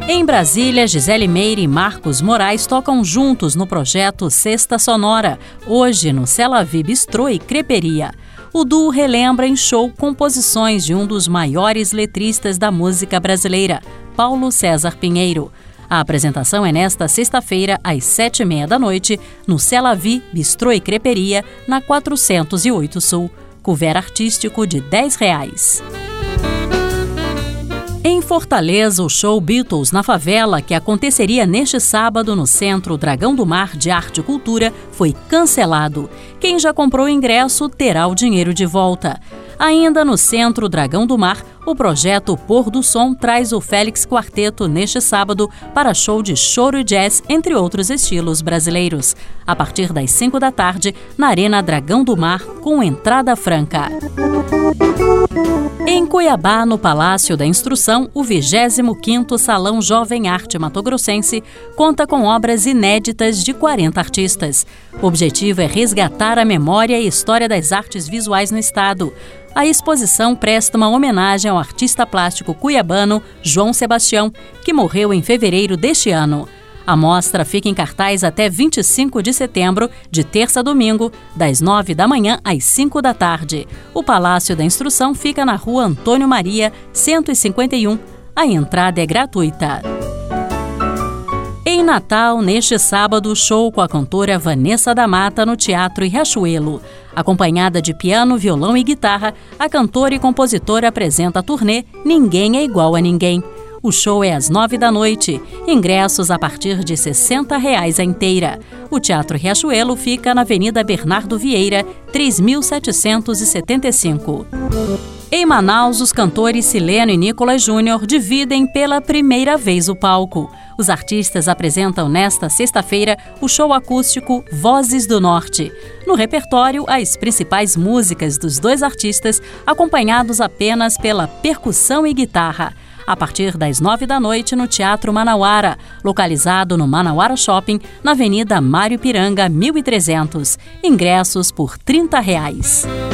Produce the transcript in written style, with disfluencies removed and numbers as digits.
Em Brasília, Gisele Meire e Marcos Moraes tocam juntos no projeto Sexta Sonora, hoje no Celavi Bistrô e Creperia. O duo relembra em show composições de um dos maiores letristas da música brasileira, Paulo César Pinheiro. A apresentação é nesta sexta-feira, às 7h30 da noite, no Celavi Bistrô e Creperia, na 408 Sul. Couvert artístico de R$10. Em Fortaleza, o show Beatles na Favela, que aconteceria neste sábado no Centro Dragão do Mar de Arte e Cultura, foi cancelado. Quem já comprou o ingresso terá o dinheiro de volta. Ainda no Centro Dragão do Mar, o projeto Pôr do Som traz o Félix Quarteto neste sábado para show de choro e jazz, entre outros estilos brasileiros, a partir das 5 da tarde, na Arena Dragão do Mar, com entrada franca. Em Cuiabá, no Palácio da Instrução, o 25º Salão Jovem Arte Matogrossense conta com obras inéditas de 40 artistas. O objetivo é resgatar a memória e história das artes visuais no estado. A exposição presta uma homenagem ao artista plástico cuiabano João Sebastião, que morreu em fevereiro deste ano. A mostra fica em cartaz até 25 de setembro, de terça a domingo, das 9 da manhã às 5 da tarde. O Palácio da Instrução fica na Rua Antônio Maria, 151. A entrada é gratuita. Em Natal, neste sábado, show com a cantora Vanessa da Mata no Teatro Riachuelo. Acompanhada de piano, violão e guitarra, a cantora e compositora apresenta a turnê Ninguém é Igual a Ninguém. O show é às 9 da noite. Ingressos a partir de R$60 a inteira. O Teatro Riachuelo fica na Avenida Bernardo Vieira, 3775. Em Manaus, os cantores Sileno e Nicolas Júnior dividem pela primeira vez o palco. Os artistas apresentam nesta sexta-feira o show acústico Vozes do Norte. No repertório, as principais músicas dos dois artistas, acompanhados apenas pela percussão e guitarra. A partir das 9 da noite no Teatro Manauara, localizado no Manauara Shopping, na Avenida Mário Piranga, 1300. Ingressos por R$30.